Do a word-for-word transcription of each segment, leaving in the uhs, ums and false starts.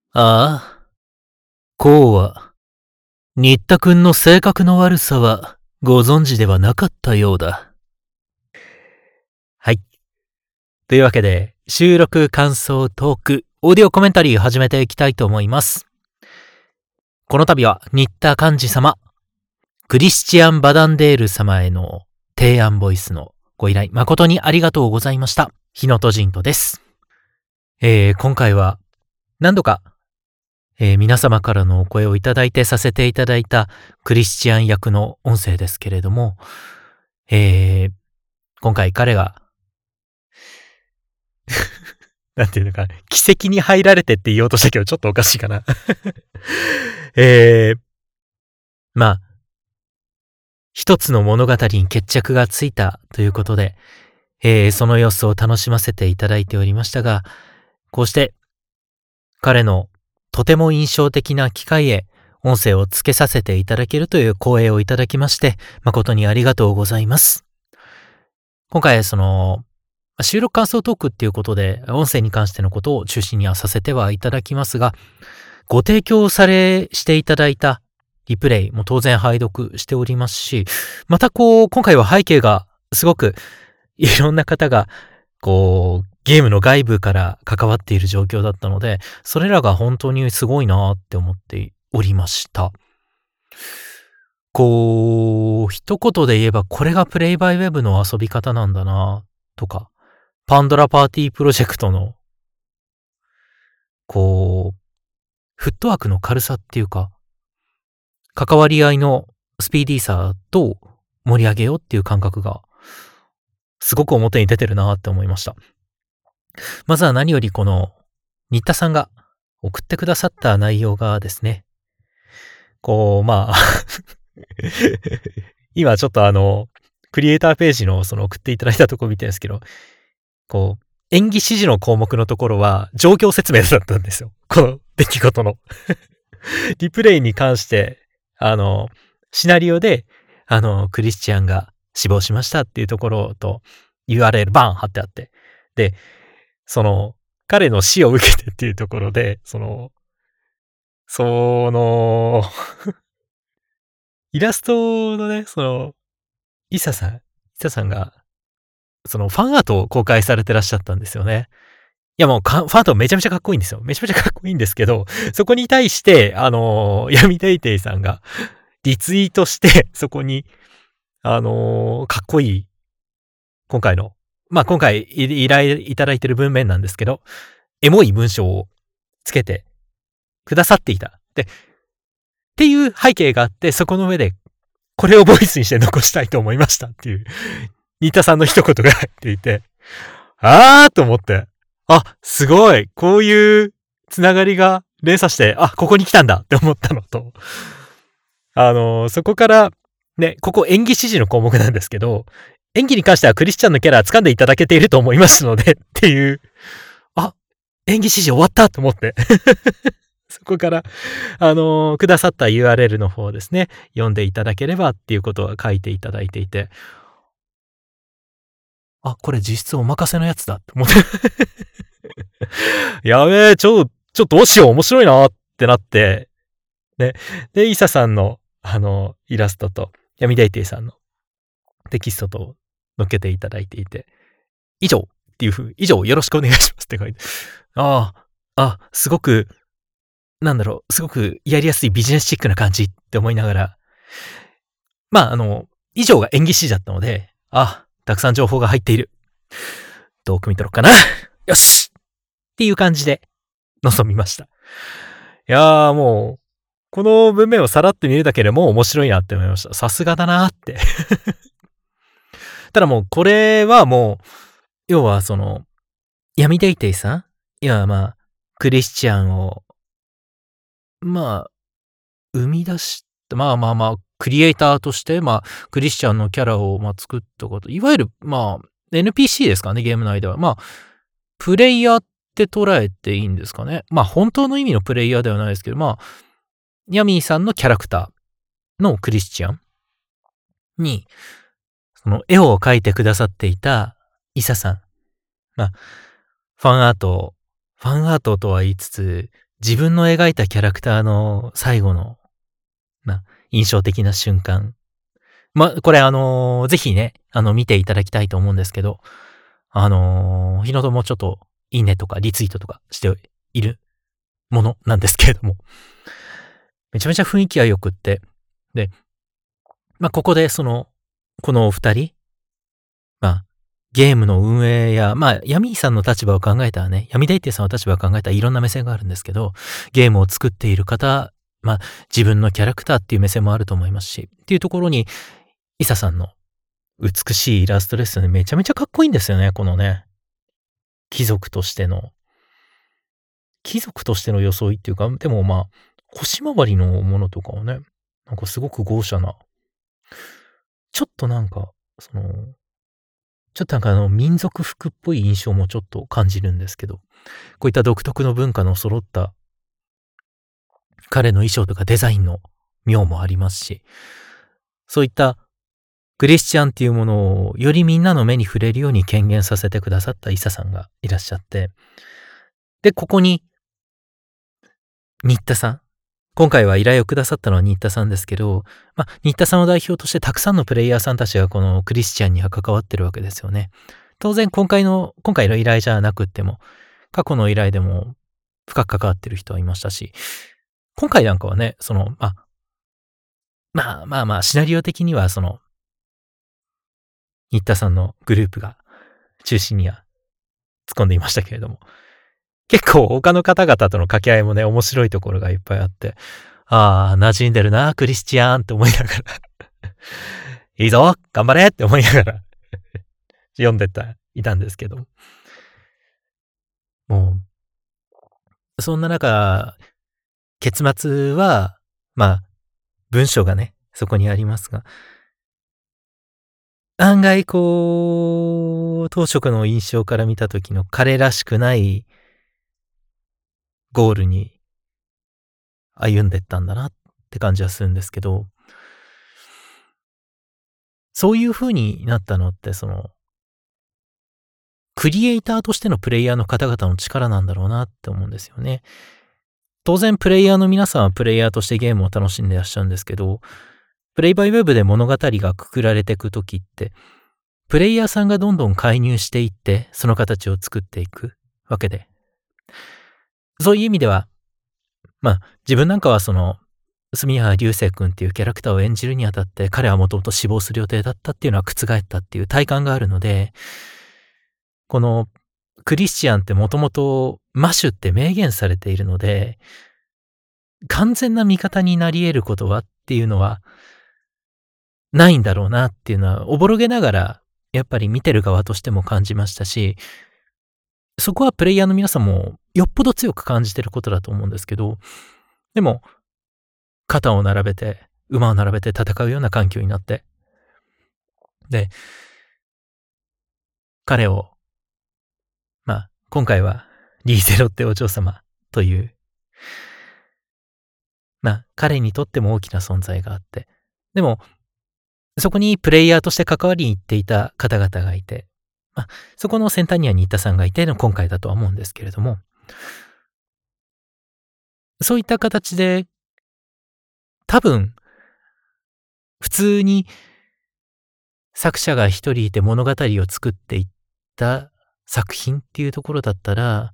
ああ、こうは、新田くんの性格の悪さはご存知ではなかったようだ。はい。というわけで、収録感想トーク、オーディオコメンタリー始めていきたいと思います。この度は、新田寛治様、クリスチアン・バダンデール様への提案ボイスのご依頼、誠にありがとうございました。日野とジントです。えー、今回は、何度か、えー、皆様からのお声をいただいてさせていただいたクリスチアン役の音声ですけれども、えー、今回彼が、なんていうのか、奇跡に入られてって言おうとしたけどちょっとおかしいかな。えー、まあ、一つの物語に決着がついたということで、えー、その様子を楽しませていただいておりましたが、こうして彼のとても印象的な機会へ音声をつけさせていただけるという光栄をいただきまして、誠にありがとうございます。今回その収録感想トークっていうことで音声に関してのことを中心にはさせてはいただきますが、ご提供されしていただいたリプレイも当然拝読しておりますし、またこう今回は背景がすごくいろんな方がこうゲームの外部から関わっている状況だったので、それらが本当にすごいなって思っておりました。こう一言で言えばこれがプレイバイウェブの遊び方なんだなとか、パンドラパーティープロジェクトのこうフットワークの軽さっていうか、関わり合いのスピーディーさと盛り上げようっていう感覚がすごく表に出てるなって思いました。まずは何よりこの新田さんが送ってくださった内容がですね、こうまあ今ちょっとあのクリエイターページのその送っていただいたところ見てるんですけど、こう演技指示の項目のところは状況説明だったんですよ。この出来事のリプレイに関してあのシナリオであのクリスチャンが死亡しましたっていうところと ユーアールエル バーン貼ってあって、でその彼の死を受けてっていうところで、そのそのイラストのね、そのイサさんイサさんがそのファンアートを公開されてらっしゃったんですよね。いやもうファンアートめちゃめちゃかっこいいんですよ。めちゃめちゃかっこいいんですけど、そこに対してあの闇テイテイさんがリツイートしてそこにあのー、かっこいい今回のまあ今回依頼いただいてる文面なんですけど、エモい文章をつけてくださっていた。で、っていう背景があって、そこの上でこれをボイスにして残したいと思いましたっていう新田さんの一言が入っていて、あーと思って、あ、すごい、こういうつながりが連鎖して、あ、ここに来たんだって思ったのと、あのー、そこからね、ここ演技指示の項目なんですけど、演技に関してはクリスチャンのキャラ掴んでいただけていると思いますのでっていう、あ、演技指示終わったと思ってそこからあのー、くださった ユーアールエル の方ですね、読んでいただければっていうことは書いていただいていて、あ、これ実質お任せのやつだって思ってやべえ、ちょ、ちょ、どうしよう、面白いなってなって、ね。で、イサさんの、あの、イラストと、闇デイテイさんのテキストと載っけていただいていて、以上っていう風、以上よろしくお願いしますって書いて、ああ、あ、すごく、なんだろう、すごくやりやすいビジネスチックな感じって思いながら、まあ、あの、以上が演技指示だったので、あ、たくさん情報が入っている。どう汲み取ろうかな。よしっていう感じで臨みました。いやーもう、この文面をさらって見るだけでもう面白いなって思いました。さすがだなーってただもうこれはもう、要はその、闇デイテイさんいやまあ、クリスチャンを、まあ、生み出した、まあまあまあ、クリエイターとして、まあ、クリスチャンのキャラを、まあ、作ったこと、いわゆる、まあ、エヌピーシー ですかね、ゲーム内では。まあ、プレイヤーって捉えていいんですかね。まあ、本当の意味のプレイヤーではないですけど、まあ、ヤミーさんのキャラクターのクリスチャンに、その絵を描いてくださっていたイサさん。まあ、ファンアート、ファンアートとは言いつつ、 自分の描いたキャラクターの最後の、まあ、印象的な瞬間。まあ、これあのーぜひね、あの、見ていただきたいと思うんですけど、あのー、日のともちょっと、いいねとかリツイートとかしているものなんですけれども、めちゃめちゃ雰囲気が良くって、で、まあ、ここでその、このお二人、まあ、ゲームの運営や、まあ、ヤミーさんの立場を考えたらね、ヤミデイティさんの立場を考えたらいろんな目線があるんですけど、ゲームを作っている方、まあ、自分のキャラクターっていう目線もあると思いますし、っていうところに、イサさんの美しいイラストですよね。めちゃめちゃかっこいいんですよね、このね。貴族としての、貴族としての装いっていうか、でもまあ、腰回りのものとかをね、なんかすごく豪奢な、ちょっとなんか、その、ちょっとなんかあの民族服っぽい印象もちょっと感じるんですけど、こういった独特の文化の揃った彼の衣装とかデザインの妙もありますし、そういったクリスチャンっていうものをよりみんなの目に触れるように権限させてくださったイサさんがいらっしゃって、で、ここに新田さん。今回は依頼をくださったのは新田さんですけど、まあ、新田さんを代表としてたくさんのプレイヤーさんたちがこのクリスチャンには関わってるわけですよね。当然今回の、今回の依頼じゃなくっても、過去の依頼でも深く関わってる人はいましたし、今回なんかはね、その、まあ、まあまあまあ、シナリオ的にはその、新田さんのグループが中心には突っ込んでいましたけれども、結構他の方々との掛け合いもね、面白いところがいっぱいあって、ああ、馴染んでるな、クリスチアンって思いながらいいぞ、頑張れって思いながら読んでた、いたんですけど。もう、そんな中、結末は、まあ、文章がね、そこにありますが、案外こう、当初の印象から見た時の彼らしくないゴールに歩んでったんだなって感じはするんですけど、そういう風になったのって、その、クリエイターとしてのプレイヤーの方々の力なんだろうなって思うんですよね。当然プレイヤーの皆さんはプレイヤーとしてゲームを楽しんでいらっしゃるんですけど、プレイバイウェブで物語がくくられていくときって、プレイヤーさんがどんどん介入していって、その形を作っていくわけで。そういう意味では、まあ、自分なんかはその、住原流星君っていうキャラクターを演じるにあたって、彼はもともと死亡する予定だったっていうのは覆ったっていう体感があるので、このクリスチアンってもともとマシュって明言されているので、完全な味方になり得ることはっていうのはないんだろうなっていうのは、おぼろげながらやっぱり見てる側としても感じましたし、そこはプレイヤーの皆さんもよっぽど強く感じてることだと思うんですけど、でも、肩を並べて、馬を並べて戦うような環境になって、で、彼を、まあ、今回はリーゼロってお嬢様という、まあ、彼にとっても大きな存在があって、でも、そこにプレイヤーとして関わりに行っていた方々がいて、まあ、そこの先端には新田さんがいての今回だとは思うんですけれども、そういった形で、多分、普通に作者が一人いて物語を作っていった作品っていうところだったら、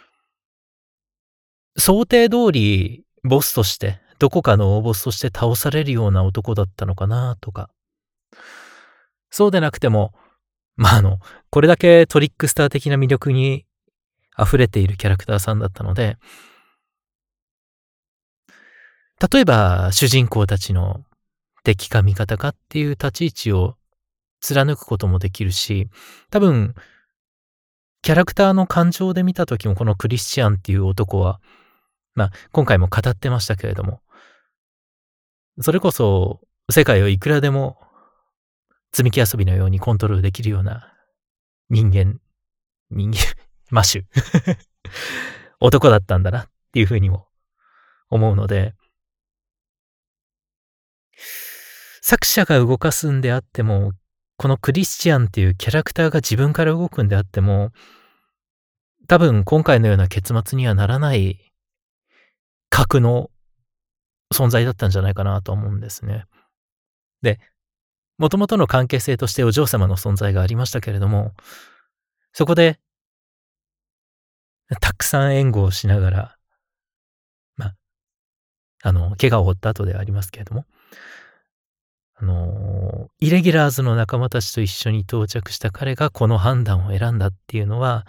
想定通りボスとして、どこかの大ボスとして倒されるような男だったのかなとか。そうでなくても、まあ、あの、これだけトリックスター的な魅力に溢れているキャラクターさんだったので、例えば主人公たちの敵か味方かっていう立ち位置を貫くこともできるし、多分、キャラクターの感情で見た時もこのクリスチアンっていう男は、まあ、今回も語ってましたけれども、それこそ世界をいくらでも積み木遊びのようにコントロールできるような人間、人間、マッシュ男だったんだなっていうふうにも思うので、作者が動かすんであっても、このクリスチアンっていうキャラクターが自分から動くんであっても、多分今回のような結末にはならない格の存在だったんじゃないかなと思うんですね。で、もともとの関係性としてお嬢様の存在がありましたけれども、そこで、たくさん援護をしながら、まあ、あの、怪我を負った後ではありますけれども、あの、イレギュラーズの仲間たちと一緒に到着した彼がこの判断を選んだっていうのは、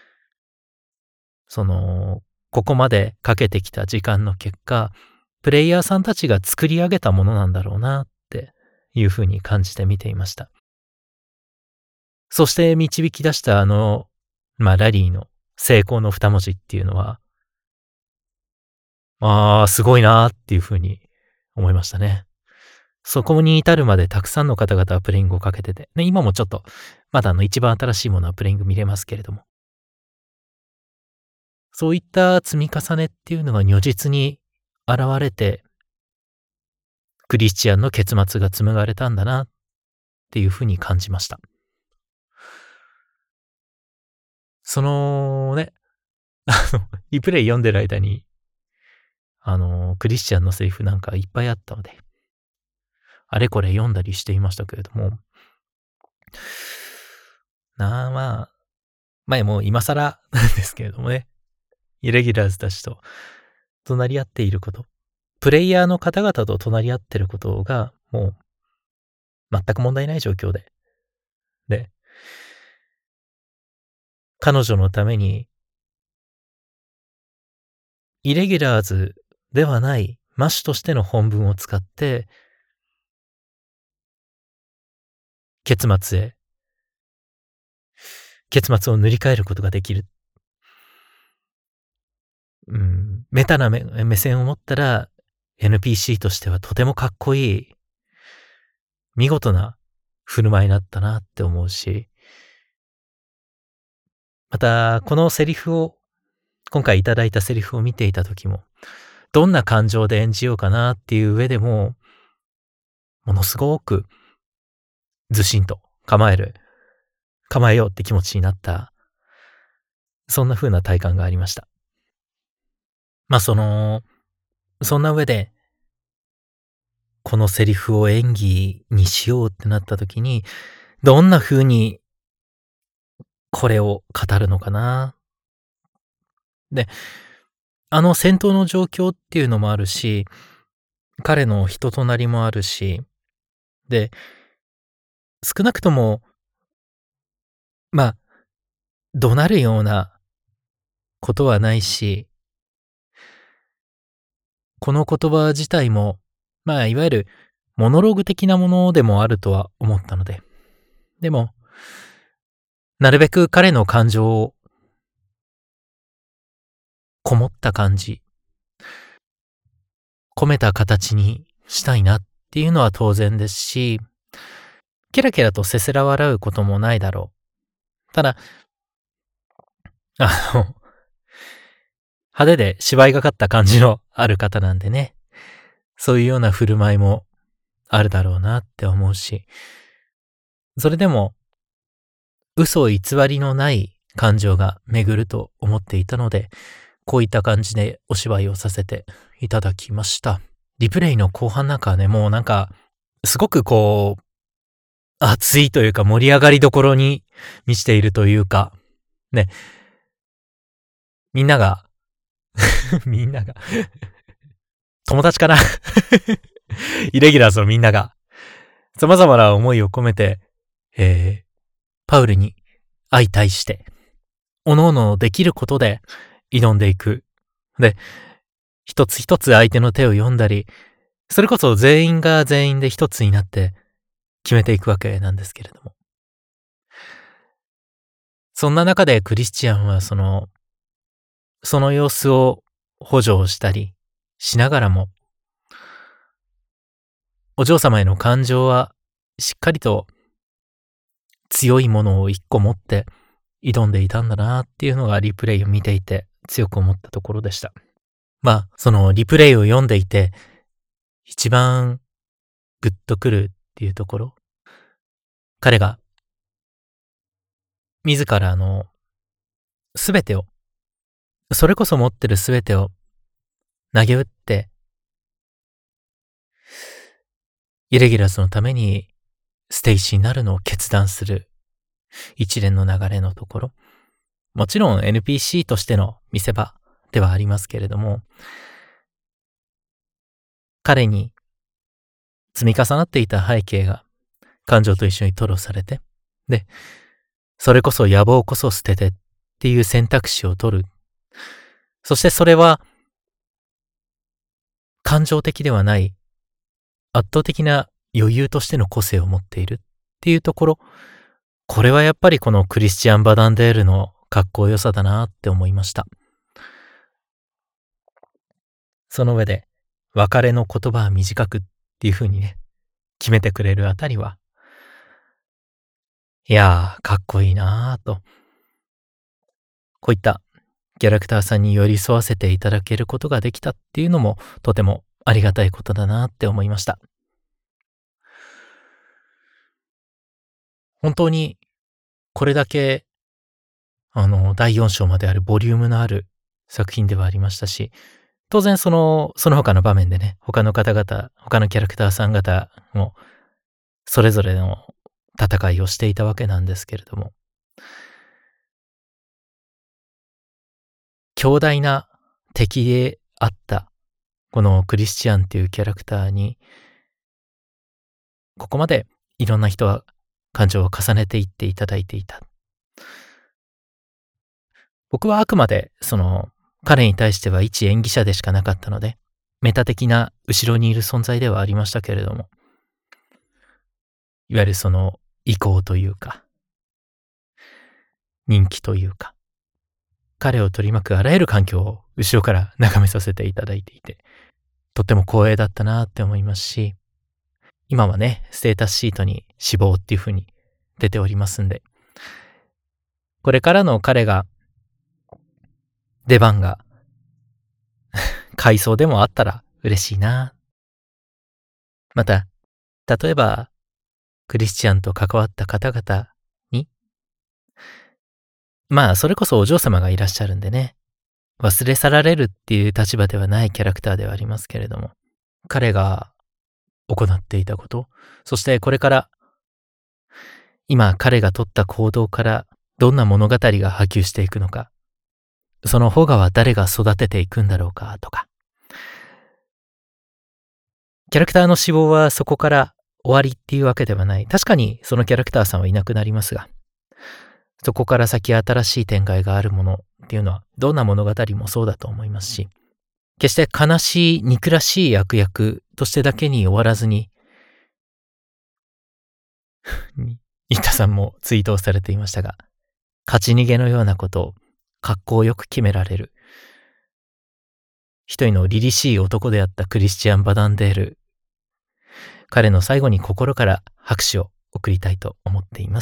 その、ここまでかけてきた時間の結果、プレイヤーさんたちが作り上げたものなんだろうなっていうふうに感じて見ていました。そして導き出したあの、まあ、ラリーの成功の二文字っていうのは、ああ、すごいなーっていうふうに思いましたね。そこに至るまでたくさんの方々はプレイングをかけてて、ね、今もちょっと、まだあの一番新しいものはプレイング見れますけれども、そういった積み重ねっていうのが如実に現れて、クリスチャンの結末が紡がれたんだなっていうふうに感じました。そのね、あの、リプレイ読んでる間に、あの、クリスチャンのセリフなんかいっぱいあったので、あれこれ読んだりしていましたけれども、なあ、まあ、前もう今更なんですけれどもね、イレギュラーズたちと隣り合っていること、プレイヤーの方々と隣り合ってることが、もう全く問題ない状況で、で、彼女のために、イレギュラーズではないマシュとしての本文を使って、結末へ、結末を塗り替えることができる。うん、メタな目目線を持ったら、エヌピーシー としてはとてもかっこいい、見事な振る舞いだったなって思うし、また、このセリフを、今回いただいたセリフを見ていた時も、どんな感情で演じようかなっていう上でも、ものすごくずしんと構える、構えようって気持ちになった、そんな風な体感がありました。まあその、そんな上で、このセリフを演技にしようってなった時に、どんな風にこれを語るのかな。で、あの戦闘の状況っていうのもあるし、彼の人となりもあるし、で、少なくとも、まあ、怒鳴るようなことはないし、この言葉自体も、まあ、いわゆるモノローグ的なものでもあるとは思ったので、でも、なるべく彼の感情をこもった感じ、込めた形にしたいなっていうのは当然ですし、ケラケラとせせら笑うこともないだろう。ただ、あの、派手で芝居がかった感じのある方なんでね、そういうような振る舞いもあるだろうなって思うし、それでも、嘘偽りのない感情が巡ると思っていたので、こういった感じでお芝居をさせていただきました。リプレイの後半なんかはね、もうなんか、すごくこう、熱いというか盛り上がりどころに満ちているというか、ね、みんなが、みんなが、友達かなイレギュラーズのみんなが、様々な思いを込めて、えー、パウルに相対して、各々できることで挑んでいく。で、一つ一つ相手の手を読んだり、それこそ全員が全員で一つになって決めていくわけなんですけれども。そんな中でクリスチャンはその、その様子を補助をしたりしながらも、お嬢様への感情はしっかりと強いものを一個持って挑んでいたんだなっていうのがリプレイを見ていて強く思ったところでした。まあ、そのリプレイを読んでいて一番グッとくるっていうところ、彼が自らのすべてを、それこそ持ってるすべてを投げ打って、イレギュラーズのためにステイシーになるのを決断する一連の流れのところ。もちろん エヌピーシー としての見せ場ではありますけれども、彼に積み重なっていた背景が感情と一緒に吐露されて、で、それこそ野望こそ捨ててっていう選択肢を取る。そしてそれは感情的ではない圧倒的な余裕としての個性を持っているっていうところ、これはやっぱりこのクリスチャン・バダンデールのかっこよさだなって思いました。その上で別れの言葉は短くっていう風にね、決めてくれるあたりは、いやー、かっこいいなーと。こういったキャラクターさんに寄り添わせていただけることができたっていうのもとてもありがたいことだなって思いました。本当にこれだけあのだいよん章まであるボリュームのある作品ではありましたし、当然そのその他の場面でね、他の方々、他のキャラクターさん方もそれぞれの戦いをしていたわけなんですけれども、強大な敵であったこのクリスチャンっていうキャラクターに、ここまでいろんな人は感情を重ねていっていただいていた。僕はあくまでその彼に対しては一演技者でしかなかったので、メタ的な後ろにいる存在ではありましたけれども、いわゆるその意向というか、人気というか、彼を取り巻くあらゆる環境を後ろから眺めさせていただいていて、とっても光栄だったなって思いますし、今はね、ステータスシートに死亡っていう風に出ておりますんで、これからの彼が出番が回想でもあったら嬉しいな。また、例えばクリスチャンと関わった方々に、まあそれこそお嬢様がいらっしゃるんでね、忘れ去られるっていう立場ではないキャラクターではありますけれども、彼が行っていたこと、そしてこれから今彼が取った行動からどんな物語が波及していくのか、その保護は誰が育てていくんだろうかとか、キャラクターの死亡はそこから終わりっていうわけではない。確かにそのキャラクターさんはいなくなりますが、そこから先新しい展開があるものっていうのはどんな物語もそうだと思いますし、決して悲しい憎らしい悪役としてだけに終わらずに、新田さんもツイートをされていましたが、勝ち逃げのようなことを格好よく決められる一人の凛々しい男であったクリスチャン・バダンデール、彼の最後に心から拍手を送りたいと思っています。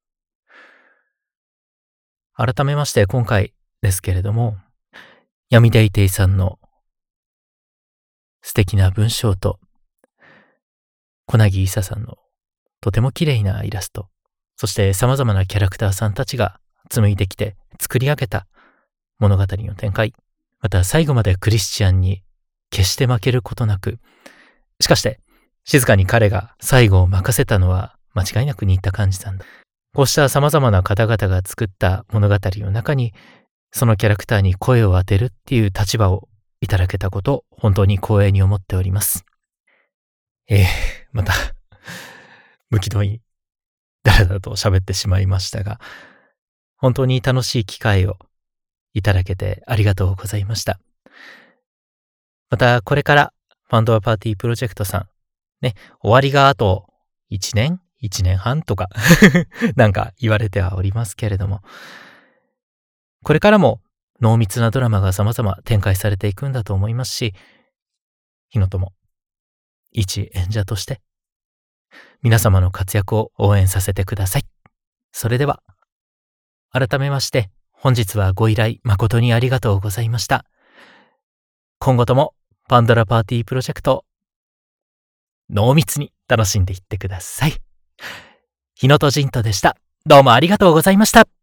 改めまして今回ですけれども、闇デイテイさんの素敵な文章と小凪伊佐さんのとても綺麗なイラスト、そして様々なキャラクターさんたちが紡いできて作り上げた物語の展開、また最後までクリスチャンに決して負けることなく、しかして静かに彼が最後を任せたのは間違いなく新田寛治さんだ。こうした様々な方々が作った物語の中に、そのキャラクターに声を当てるっていう立場をいただけたことを本当に光栄に思っております。えー、また無気のいいだらだらと喋ってしまいましたが、本当に楽しい機会をいただけてありがとうございました。またこれからファンドアパーティープロジェクトさんね、終わりがあといちねん ?いち 年半とかなんか言われてはおりますけれども、これからも濃密なドラマが様々展開されていくんだと思いますし、日野とも一演者として皆様の活躍を応援させてください。それでは改めまして本日はご依頼誠にありがとうございました。今後ともパンドラパーティープロジェクト濃密に楽しんでいってください。日野とジントでした。どうもありがとうございました。